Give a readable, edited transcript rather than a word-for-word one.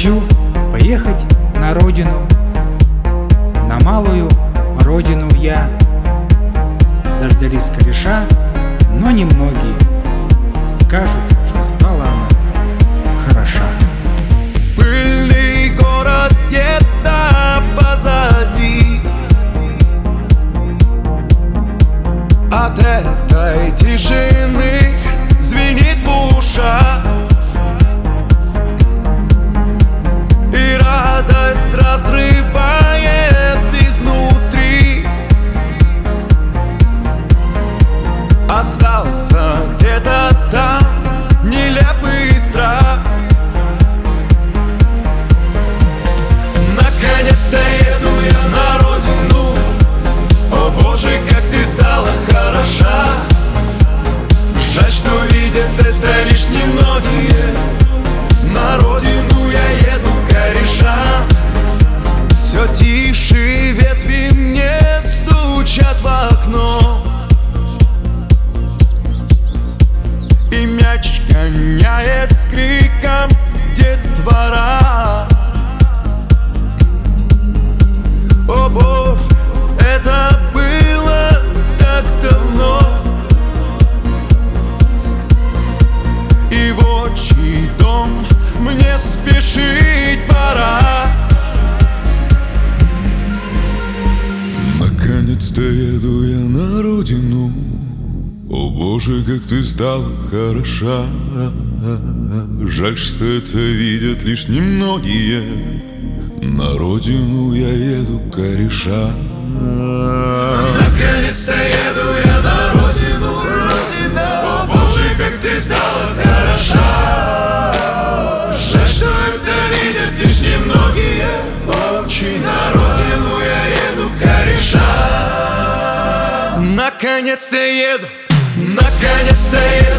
Хочу поехать на родину, на малую родину я. Заждались кореша, но немногие скажут, что стала она хороша. Пыльный город где-то позади, от этой тишины звенит в ушах, и радость разрывает изнутри. Остался где-то там нелепый страх. Наконец-то еду я на родину. О боже, как ты стала хороша. Жаль, что видят это лишь немногие. На родину я еду корешам. Все тише ветви мне стучат в окно, и мяч гоняет с криком детвора. О боже, это было так давно, и в отчий дом мне спешить пора. Наконец-то еду я на родину. О боже, как ты стала хороша. Жаль, что это видят лишь немногие. На родину я еду кореша. Наконец-то еду я на родину, родина. О боже, как ты стала хороша. Жаль, что это видят лишь немногие. Очень на родину я еду кореша. Наконец-то еду. Наконец-то еду